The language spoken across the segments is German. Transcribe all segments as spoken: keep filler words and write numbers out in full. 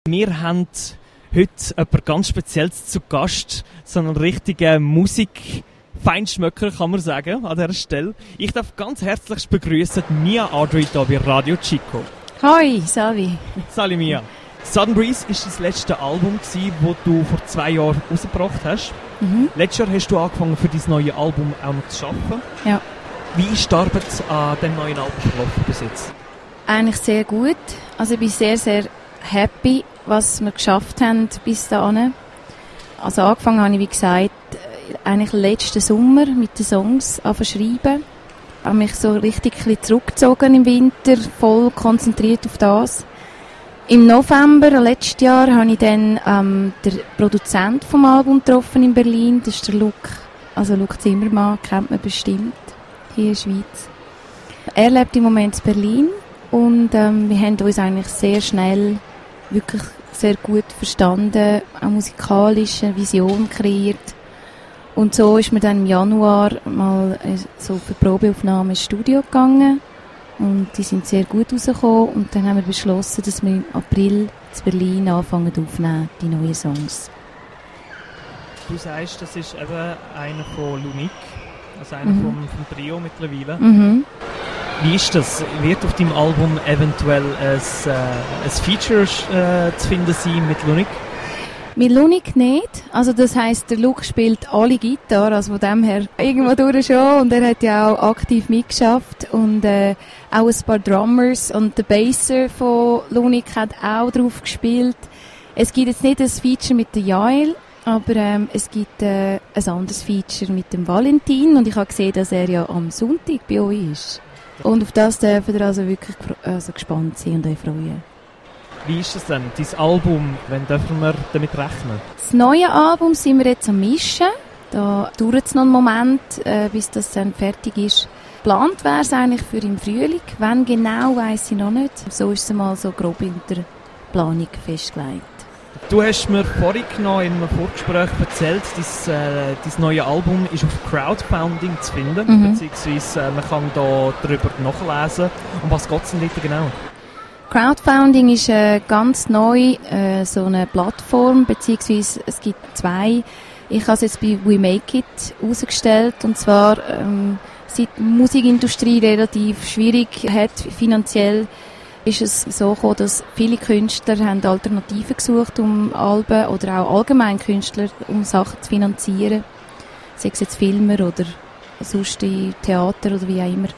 Wir haben heute jemand ganz Spezielles zu Gast, so einen richtigen Musik-Feinschmöcker, kann man sagen, an dieser Stelle. Ich darf ganz herzlich begrüßen Mia Adri hier bei Radio Chico. Hoi, Salvi. Salut Mia. Sudden Breeze war das letzte Album, das du vor zwei Jahren rausgebracht hast. Mhm. Letztes Jahr hast du angefangen, für dein neues Album auch noch zu arbeiten. Ja. Wie ist die Arbeit an diesem neuen Album verlaufen bis jetzt? Eigentlich sehr gut. Also ich bin sehr, sehr happy, was wir geschafft haben bis dahin. Also angefangen habe ich, wie gesagt, eigentlich letzten Sommer mit den Songs angefangen zu schreiben. Ich habe mich so richtig ein bisschen zurückgezogen im Winter, voll konzentriert auf das. Im November letztes Jahr habe ich dann ähm, den Produzent vom Album getroffen in Berlin. Das ist der Luc, also Luc Zimmermann, kennt man bestimmt hier in der Schweiz. Er lebt im Moment in Berlin und ähm, wir haben uns eigentlich sehr schnell wirklich sehr gut verstanden, eine musikalische Vision kreiert. Und so ist mir dann im Januar mal so für Probeaufnahmen ins Studio gegangen. Und die sind sehr gut rausgekommen. Und dann haben wir beschlossen, dass wir im April in Berlin anfangen aufzunehmen, die neuen Songs. Du sagst, das ist eben einer von Lunique, also einer Mhm. vom, vom Trio mittlerweile. Mhm. Wie ist das? Wird auf deinem Album eventuell ein, äh, ein Feature äh, zu finden sein mit Lunique? Mit Lunique nicht. Also das heisst, der Luc spielt alle Gitarre, also von dem her irgendwo durch schon. Und er hat ja auch aktiv mitgeschafft und äh, auch ein paar Drummers. Und der Basser von Lunique hat auch drauf gespielt. Es gibt jetzt nicht ein Feature mit der Jael, aber ähm, es gibt äh, ein anderes Feature mit dem Valentin. Und ich habe gesehen, dass er ja am Sonntag bei euch ist. Und auf das dürfen wir also wirklich also gespannt sein und euch freuen. Wie ist das denn? Dein Album, wann dürfen wir damit rechnen? Das neue Album sind wir jetzt am Mischen. Da dauert es noch einen Moment, äh, bis das dann fertig ist. Geplant wäre es eigentlich für im Frühling. Wann genau, weiss ich noch nicht. So ist es mal so grob in der Planung festgelegt. Du hast mir vorhin noch in einem Vorgespräch erzählt, dein, äh, dein neue Album ist auf Crowdfunding zu finden, Mhm. beziehungsweise äh, man kann da darüber nachlesen. Um was geht es denn dort genau? Crowdfunding ist äh, ganz neu äh, so eine Plattform, beziehungsweise es gibt zwei. Ich habe es jetzt bei We Make It herausgestellt, und zwar ähm, seit die Musikindustrie relativ schwierig hat finanziell, ist es so gekommen, dass viele Künstler haben Alternativen gesucht, um Alben oder auch allgemein Künstler, um Sachen zu finanzieren, sei es jetzt Filmer oder sonst die Theater oder wie auch immer.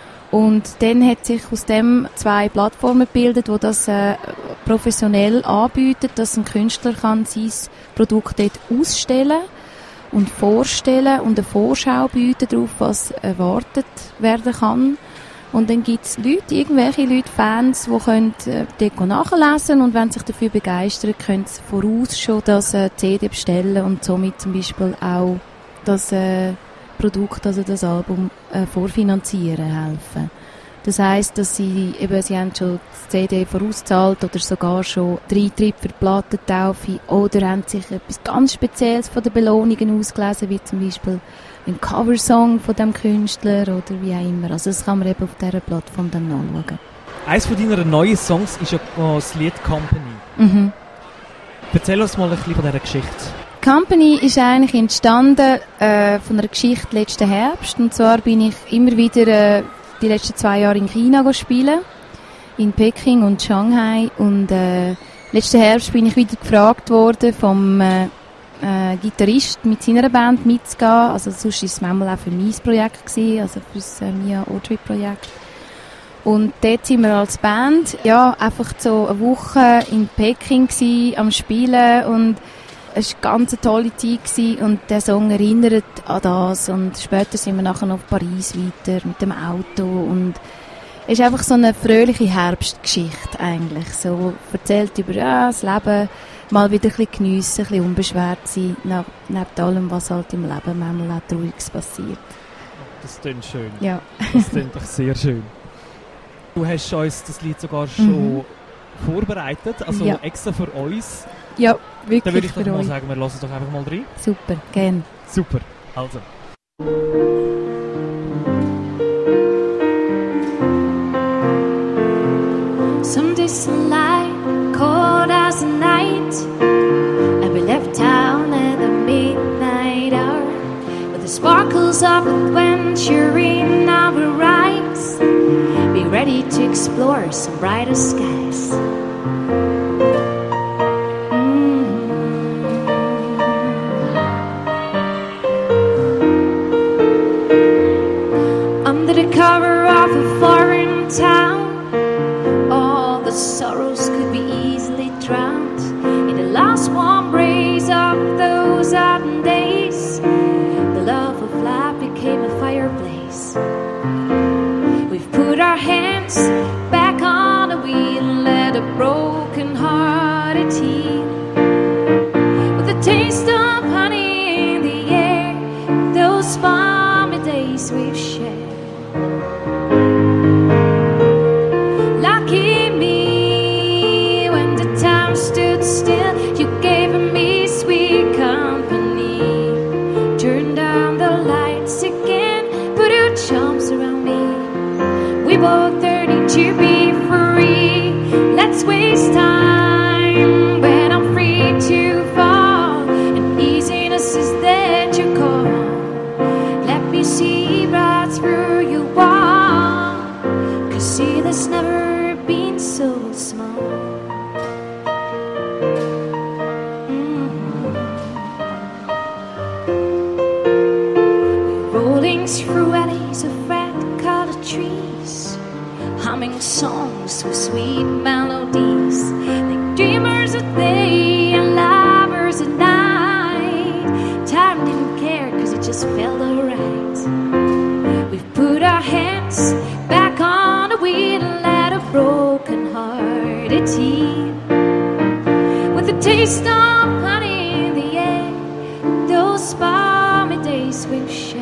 Und dann hat sich aus dem zwei Plattformen gebildet, die das äh, professionell anbieten, dass ein Künstler kann sein Produkt dort ausstellen und vorstellen und eine Vorschau bieten darauf, was erwartet werden kann. Und dann gibt es Leute, irgendwelche Leute, Fans, die können äh, dort nachlesen, und wenn sie sich dafür begeistern, können sie voraus schon das äh, C D bestellen und somit zum Beispiel auch das äh, Produkt, also das Album, äh, vorfinanzieren helfen. Das heisst, dass sie eben, sie haben schon das C D vorausgezahlt oder sogar schon drei Tritt für die Plattentaufe, oder haben sich etwas ganz Spezielles von den Belohnungen ausgelesen, wie zum Beispiel ein Coversong von dem Künstler oder wie auch immer. Also das kann man eben auf dieser Plattform dann nachschauen. Eines von deiner neuen Songs ist ja das Lied Company. Mhm. Erzähl uns mal ein bisschen von dieser Geschichte. Company ist eigentlich entstanden äh, von einer Geschichte letzten Herbst. Und zwar bin ich immer wieder äh, die letzten zwei Jahre in China spielen, in Peking und Shanghai. Und äh, letzten Herbst bin ich wieder gefragt worden vom äh, äh, Gitarrist mit seiner Band mitzugehen. Also sonst war es manchmal auch für mein Projekt gewesen, also für das äh, Mia Adri Projekt. Und dort sind wir als Band ja einfach so eine Woche in Peking gewesen, am Spielen, und es war eine ganz tolle Zeit gewesen, und der Song erinnert an das. Und später sind wir nachher noch auf Paris weiter mit dem Auto, und es ist einfach so eine fröhliche Herbstgeschichte eigentlich. So erzählt über ja, das Leben, mal wieder ein bisschen geniessen, ein bisschen unbeschwert sein, neb, neben allem, was halt im Leben manchmal auch Trauriges passiert. Das klingt schön. Ja. Das klingt doch sehr schön. Du hast uns das Lied sogar schon Mhm. vorbereitet, also Ja. extra für uns. Ja, Dann würde wirklich ich doch für mal euch. sagen, wir lassen doch einfach mal rein. Super, gern. Super, also. Some distant light, cold as an explore some brighter skies. Under the cover of a foreign town, all the sorrows could be easily drowned in the last warm breeze of those autumn days. The love of life became a fireplace. We've put our hands back on the wheel and let a broken-hearted heal. With the taste of honey in the air, those balmy days we've shared. Lucky me, when the time stood still, you gave me sweet company. Turn down the lights again, put your charms around me. We both yearning to be free. Let's waste time when I'm free to fall, and easiness is there to call. Let me see right through your wall, 'cause see, there's never been so small. Mm-hmm. Rolling through alleys of red-colored trees, humming songs with sweet melodies, like dreamers at day and lovers at night. Time didn't care 'cause it just felt alright. We've put our hands back on the wheel and let a broken-hearted heal. With the taste of honey in the air, those balmy days we've shared.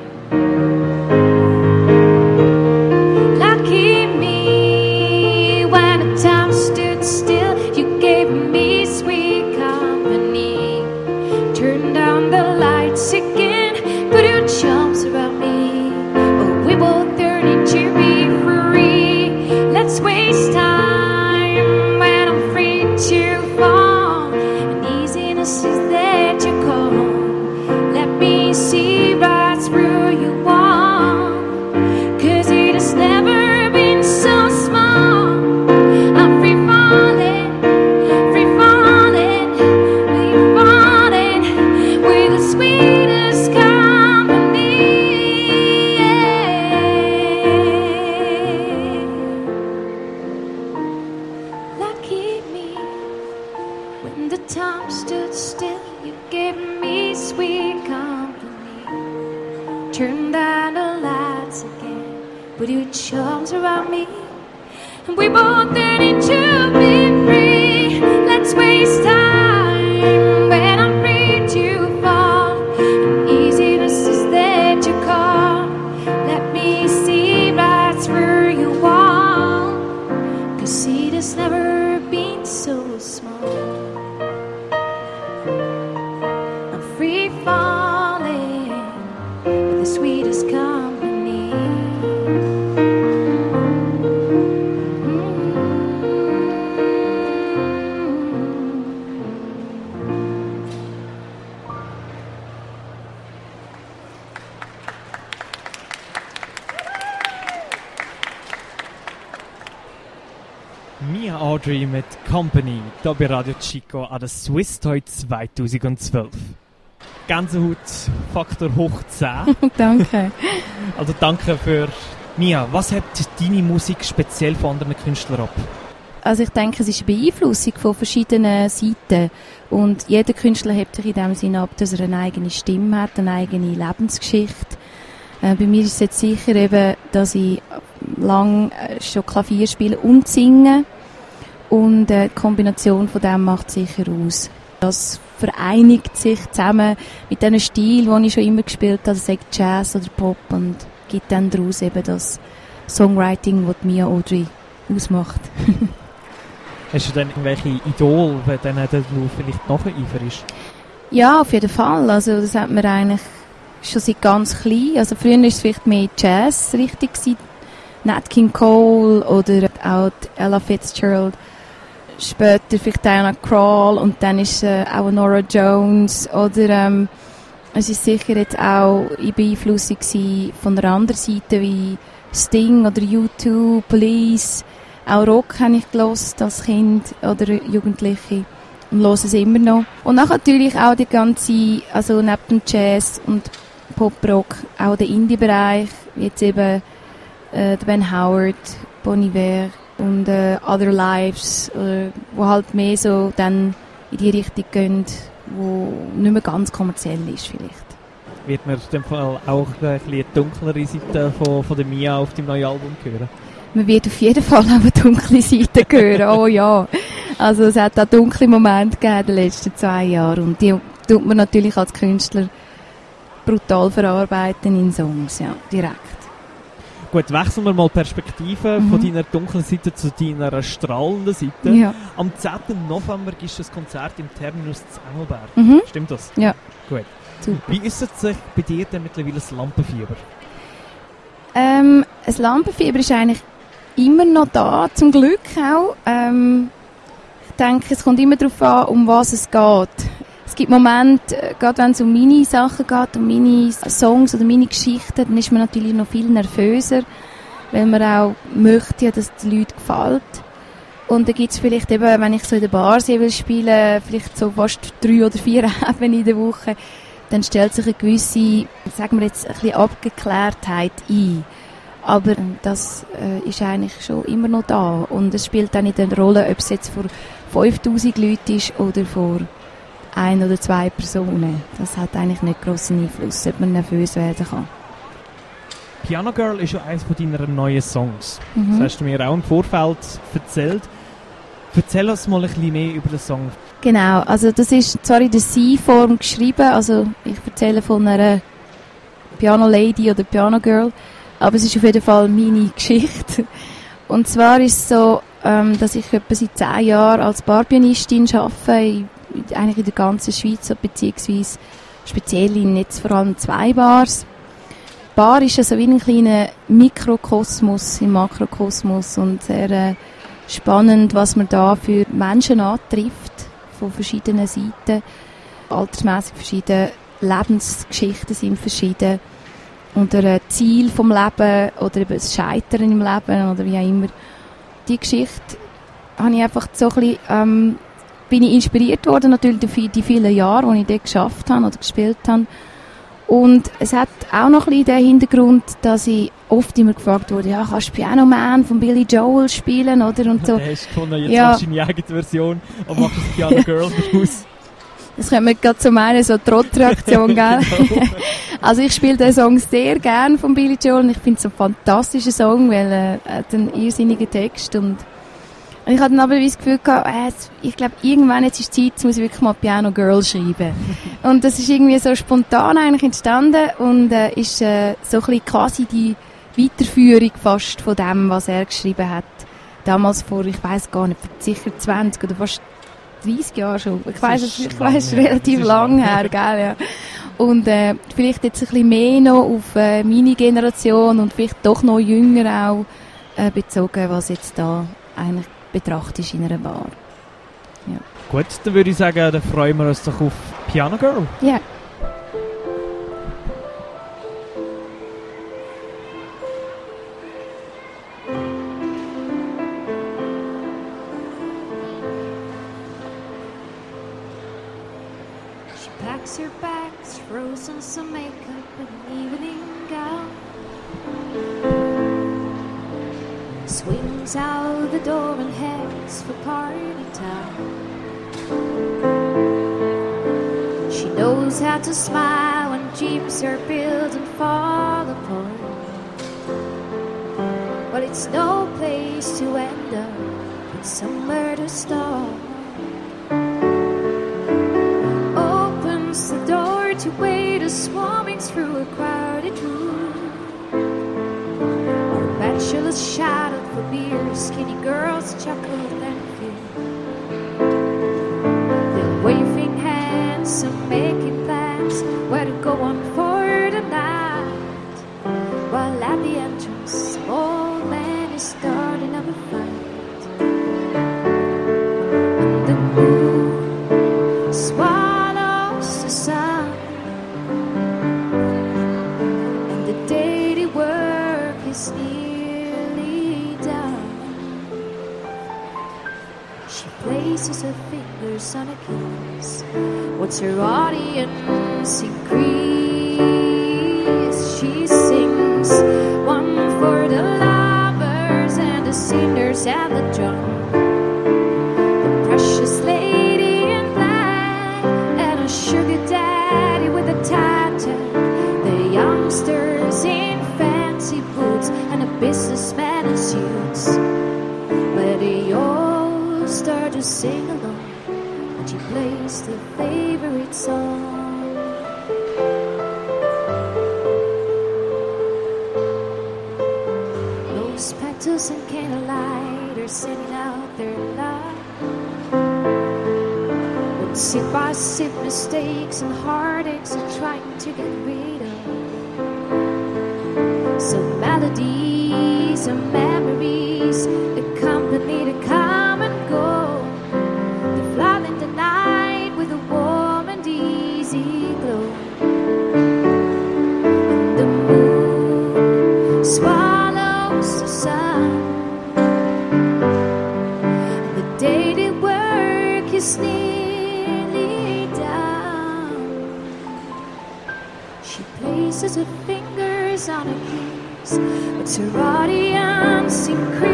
Lucky me, when the time stood still, you gave me sweet company. Turn down the lights again, put your charms around me. Oh, we both yearning to be free. Let's waste time when I'm free to fall, and easiness is there to call. Let me see right through your wall, 'cause it has never been so small. I'm free falling, free falling, free falling, with the sweetest company. Yeah. Lucky me, when the time stood still, you gave me sweet company. Turn down the lights again, put your charms around me, and we both yearning to be free. Let's waste time when I'm free to fall, and easiness is there to call. Let me see right through your wall, 'cause see, there's never been so small. I'm free falling with the sweetest company. Mia Audrey mit Company, hier bei Radio Chico an der Swiss Toy zweitausendzwölf. Gänsehaut Faktor hoch zehn. Danke. Also danke für Mia. Was hebt deine Musik speziell von anderen Künstlern ab? Also ich denke, es ist eine Beeinflussung von verschiedenen Seiten. Und jeder Künstler hebt sich in dem Sinne ab, dass er eine eigene Stimme hat, eine eigene Lebensgeschichte. Äh, bei mir ist es jetzt sicher eben, dass ich lang äh, schon Klavier spiele und singe. Und äh, die Kombination von dem macht sicher aus. Das vereinigt sich zusammen mit diesen Stil, den ich schon immer gespielt habe, sei Jazz oder Pop, und gibt dann daraus eben das Songwriting, das Mia Audrey ausmacht. Hast du denn irgendwelche Idole, denen du vielleicht nacheiferst? Ja, auf jeden Fall. Also das hat mir eigentlich schon seit ganz klein. Also früher war es vielleicht mehr Jazz richtig gewesen. Nat King Cole oder auch Ella Fitzgerald. Später vielleicht Diana Krall und dann ist äh, auch Nora Jones. Oder ähm, es ist sicher jetzt auch in Beeinflussung von der anderen Seite wie Sting oder U zwei, Police. Auch Rock habe ich gehört als Kind oder Jugendliche und höre es immer noch. Und dann natürlich auch die ganze, also neben dem Jazz und Pop-Rock, auch der Indie-Bereich, wie jetzt eben äh, Ben Howard, Bon Iver und äh, Other Lives, äh, wo halt mehr so dann in die Richtung gehen, wo nicht mehr ganz kommerziell ist vielleicht. Wird man in dem Fall auch ein bisschen die dunklere Seite von, von der Mia auf dem neuen Album hören? Man wird auf jeden Fall auch eine dunkle Seite hören, oh ja. Also es hat auch dunkle Momente gegeben in den letzten zwei Jahren und die tut man natürlich als Künstler brutal verarbeiten in Songs, ja, direkt. Gut, wechseln wir mal die Perspektive Mhm. von deiner dunklen Seite zu deiner strahlenden Seite. Ja. Am zehnten November gibt es ein Konzert im Terminus zu Engelberg. Mhm. Stimmt das? Ja. Gut. Super. Wie äußert sich bei dir denn mittlerweile das Lampenfieber? Ähm, das Lampenfieber ist eigentlich immer noch da, zum Glück auch. Ähm, ich denke, es kommt immer darauf an, um was es geht. Es gibt Momente, äh, gerade wenn es um meine Sachen geht, um meine Songs oder meine Geschichten, dann ist man natürlich noch viel nervöser, weil man auch möchte, dass es den Leuten gefällt. Und dann gibt es vielleicht eben, wenn ich so in der Bar will spielen, vielleicht so fast drei oder vier Abende in der Woche, dann stellt sich eine gewisse, sagen wir jetzt, ein bisschen Abgeklärtheit ein. Aber das äh, ist eigentlich schon immer noch da. Und es spielt auch nicht eine Rolle, ob es jetzt vor fünftausend Leuten ist oder vor ein oder zwei Personen. Das hat eigentlich nicht grossen Einfluss, ob man nervös werden kann. Piano Girl ist ja eines von deinen neuen Songs. Mhm. Das hast du mir auch im Vorfeld erzählt. Erzähl uns mal ein bisschen mehr über den Song. Genau, also das ist zwar in der Sie-Form geschrieben, also ich erzähle von einer Piano Lady oder Piano Girl, aber es ist auf jeden Fall meine Geschichte. Und zwar ist es so, ähm, dass ich etwa seit zehn Jahren als Barpianistin arbeite, eigentlich in der ganzen Schweiz, beziehungsweise speziell in jetzt vor allem zwei Bars. Bar ist also wie ein kleiner Mikrokosmos im Makrokosmos und sehr äh, spannend, was man da für Menschen antrifft, von verschiedenen Seiten, altersmässig verschieden, Lebensgeschichten sind verschieden und ein Ziel vom Leben oder eben das Scheitern im Leben oder wie auch immer. Die Geschichte habe ich einfach so ein bisschen, ähm, bin ich inspiriert worden, natürlich durch die vielen Jahre, die ich dort geschafft habe oder gespielt habe. Und es hat auch noch ein bisschen den Hintergrund, dass ich oft immer gefragt wurde, ja, kannst du Piano Man von Billy Joel spielen, oder? Und so. Du hast gefunden, jetzt Ja. machst du deine eigene Version und machst das Piano Girl daraus. Das könnte man gerade so meinen, so eine Trottreaktion, gell? Genau. Also ich spiele den Song sehr gern von Billy Joel und ich finde es ein fantastischer Song, weil äh, er hat einen irrsinnigen Text und ich hatte dann aber das Gefühl gehabt, äh, ich glaube, irgendwann jetzt ist Zeit, jetzt muss ich wirklich mal Piano Girl schreiben. Und das ist irgendwie so spontan eigentlich entstanden und äh, ist äh, so ein bisschen quasi die Weiterführung fast von dem, was er geschrieben hat. Damals vor, ich weiß gar nicht, sicher zwanzig oder fast dreißig Jahren schon. Ich weiß es, ich weiß lang her. relativ Das ist lang lang. her, gell, ja. Und äh, vielleicht jetzt ein bisschen mehr noch auf äh, meine Generation und vielleicht doch noch jünger auch äh, bezogen, was jetzt da eigentlich betrachtet ist in einer Bar. Ja. Gut, dann würde ich sagen, dann freuen wir uns doch auf Piano Girl. Ja. She packs her bags, throws on some makeup and an evening gown. Swings out the door and heads for party town. She knows how to smile when jeeps are built and fall apart. But it's no place to end up, it's somewhere to start. Opens the door to waiters swarming through a crowded room. Our bachelors shouted for beer, skinny girls chuckled and feared. They're waving hands and making plans where to go on for the night. While at the entrance, old man is starting up a fight. And the moon swallows the sun, and the daily work is nearly done. fingers on a keys. What's her audience increase? She sings one for the lovers and the sinners and the drunk. The precious lady in black and a sugar daddy with a tattoo. The youngsters in fancy boots and a businessman in suits. But they all start to sing along when she plays their favorite song. Those petals and candlelight are sending out their love. But sip by sip, mistakes and heartaches are trying to get rid of. So melodies and memories accompany the come and go. They fly in the night with a warm and easy glow. And the moon swallows the sun. And the day they work is nearly done. She places her fingers on her keys. What's her audience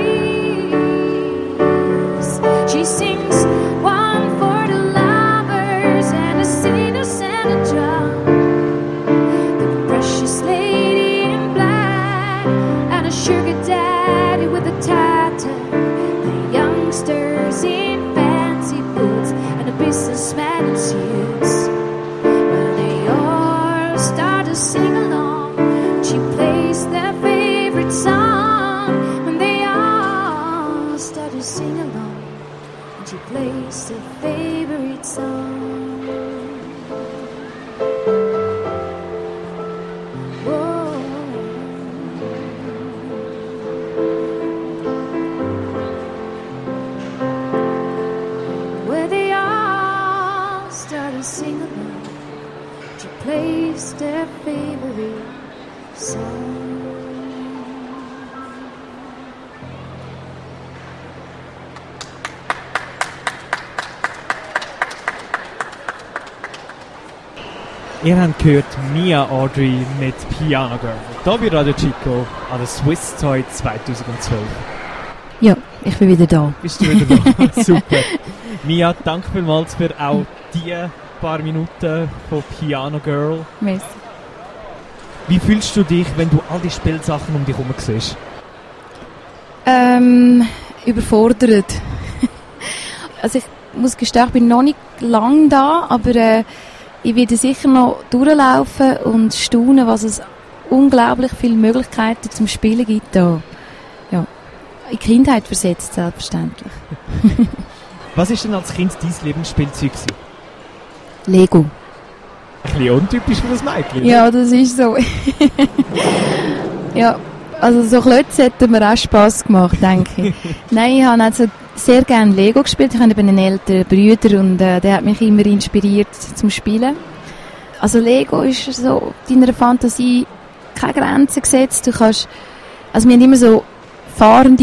increase? She sings one for the lovers and the sinners and the drunk. The precious lady in black and a sugar daddy with a tattoo. The youngsters in fancy boots and a businessman in suits. Well, they all start to sing along. She plays their favorite song. When they all start to sing along, and she plays their favorite song. Whoa. Where they all start to sing along, she plays their favorite song. Ihr habt gehört Mia Audrey mit Piano Girl. Hier bei Radio Chico an der Swiss Toy zwanzig zwölf. Ja, ich bin wieder da. Bist du wieder da? Super. Mia, danke vielmals für auch die paar Minuten von Piano Girl. Merci. Wie fühlst du dich, wenn du all die Spielsachen um dich herum siehst? Ähm, überfordert. Also ich muss gestehen, ich bin noch nicht lang da, aber äh, ich werde sicher noch durchlaufen und staunen, was es unglaublich viele Möglichkeiten zum Spielen gibt da. Ja, in die Kindheit versetzt, selbstverständlich. Was ist denn als Kind dein Lieblingsspielzeug gewesen? Lego. Ein bisschen untypisch für das Mädchen. Ja, das ist so. Ja, also so Klötze hätten mir auch Spass gemacht, denke ich. Nein, ich habe also sehr gerne Lego gespielt. Ich habe eben einen älteren Bruder und äh, der hat mich immer inspiriert zum Spielen. Also Lego ist so deiner Fantasie keine Grenzen gesetzt. Du kannst, also wir haben immer so fahrende